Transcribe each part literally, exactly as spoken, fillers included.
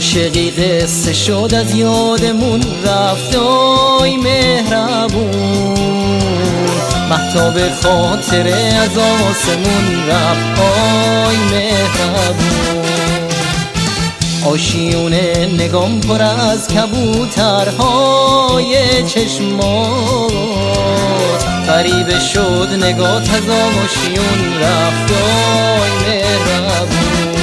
عاشقی قصه شد از یادمون رفت، آی مهربون. مهتاب خاطره از آسمون رفت، آی مهربون. آشیونه نگام پر از کبوترهای چشمات، غریبه شد نگات از آشیون رفت، آی مهربون.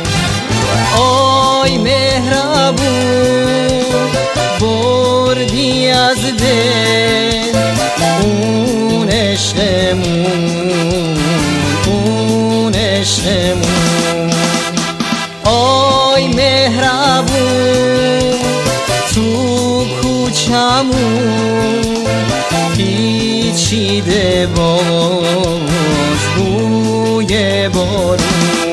آی مهربون، بردی از دل اون عشقمون، اون عشقمون. آی مهربون، تو کوچمون پیچیده باز بوی بارون.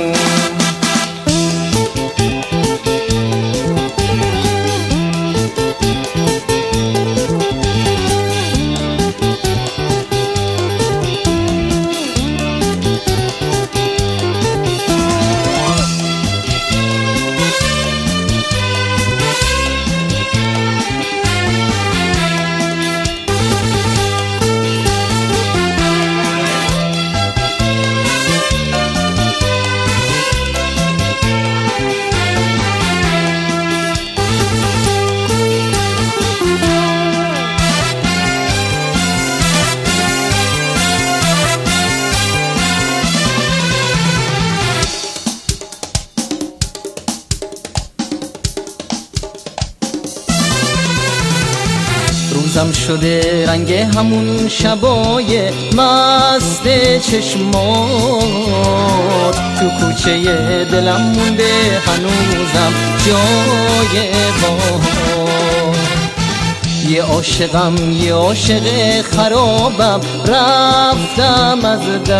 روزم شده رنگ همون شبای مست چشمات، تو کوچه دلم مونده هنوزم جای بهار. یه عاشقم یه عاشق خرابم، رفتم از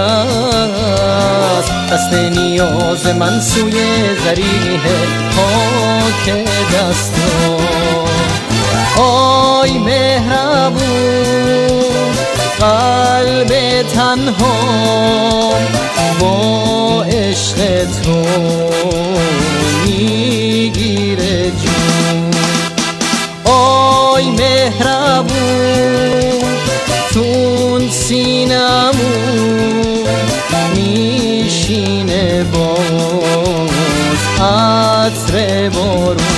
دست، دست نیاز من سوی ذریح پاک دستات. آی مهربون، قلب تنها با عشق تو میگیره جون. آی مهربون، تون سینمون میشینه باز عطر بارون.